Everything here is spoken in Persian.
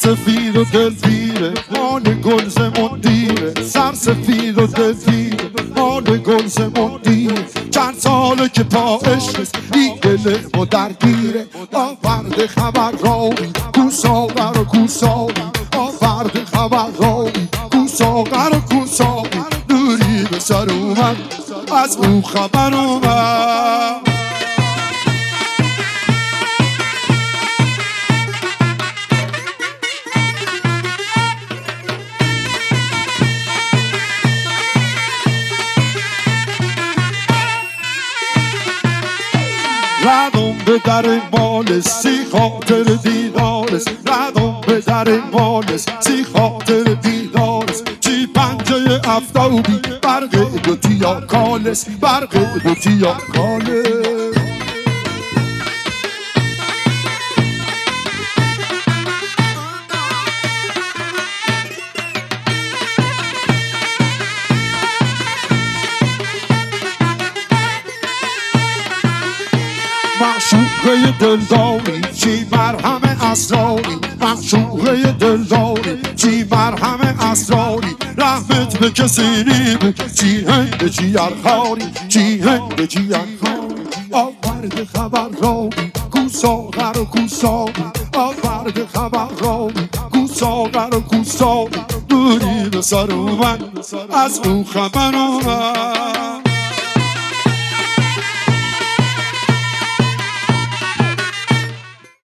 سفید و دلگیره مال گلزمون دیره، سرسفید و دلگیره مال گلزمون دیره. چند ساله که پا عشقست این دل ما درگیره. آورد خبر راوی کو ساغر و کو ساقی، آورد خبر راوی کو ساغر و کو ساقی. نوری به سر اومد از او خبر اومد. ردم به در مالسی خاطر دیدارست، ردم به در مالسی خاطر دیدارست. چی پنجه افتابی برق دوتیا کالست، برق دوتیا کالست. معشوقه دلداری چی مرهم اسراری، معشوقه دلداری چی مرهم اسراری. رحمت به کسی نیست چی هنگ چی ارخاری، چی هنگ چی ارخاری. آورد خبر راوی کو ساغر و کو ساقی، آورد خبر راوی کو ساغر و کو ساقی. دوری به سر اومد از او خبر اومد.